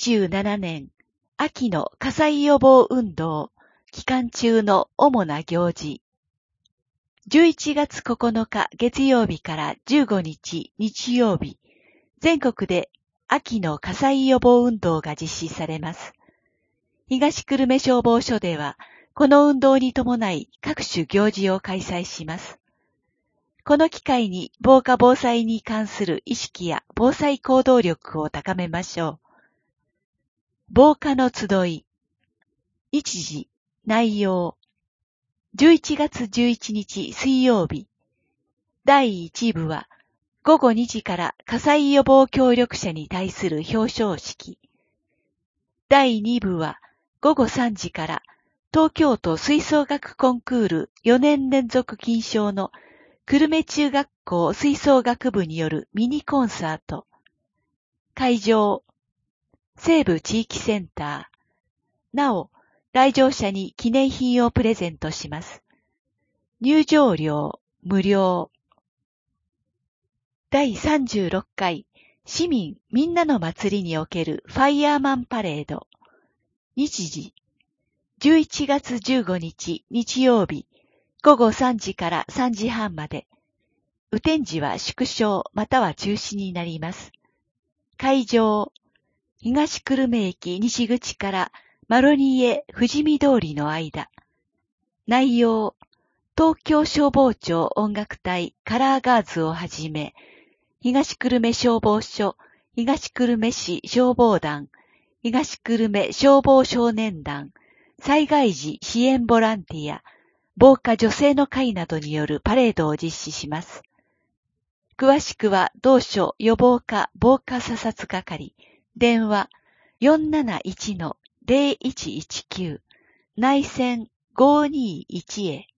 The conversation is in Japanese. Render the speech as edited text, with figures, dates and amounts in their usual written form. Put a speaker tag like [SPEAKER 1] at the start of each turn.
[SPEAKER 1] 2027年秋の火災予防運動期間中の主な行事。11月9日月曜日から15日日曜日、全国で秋の火災予防運動が実施されます。東久留米消防署では、この運動に伴い各種行事を開催します。この機会に防火防災に関する意識や防災行動力を高めましょう。防火の集い。日時、内容。11月11日水曜日。第1部は午後2時から火災予防協力者に対する表彰式。第2部は午後3時から東京都吹奏楽コンクール4年連続金賞の久留米中学校吹奏楽部によるミニコンサート。会場、西部地域センター。なお、来場者に記念品をプレゼントします。入場料、無料。第36回市民みんなの祭りにおけるファイヤーマンパレード。日時、11月15日日曜日、午後3時から3時半まで。雨天時は縮小または中止になります。会場、東久留米駅西口からマロニエ富士見通りの間。内容、東京消防庁音楽隊カラーガーズをはじめ、東久留米消防署、東久留米市消防団、東久留米消防少年団、災害時支援ボランティア、防火女性の会などによるパレードを実施します。詳しくは同署予防課防火査察係、電話 471-0119 内線521へ。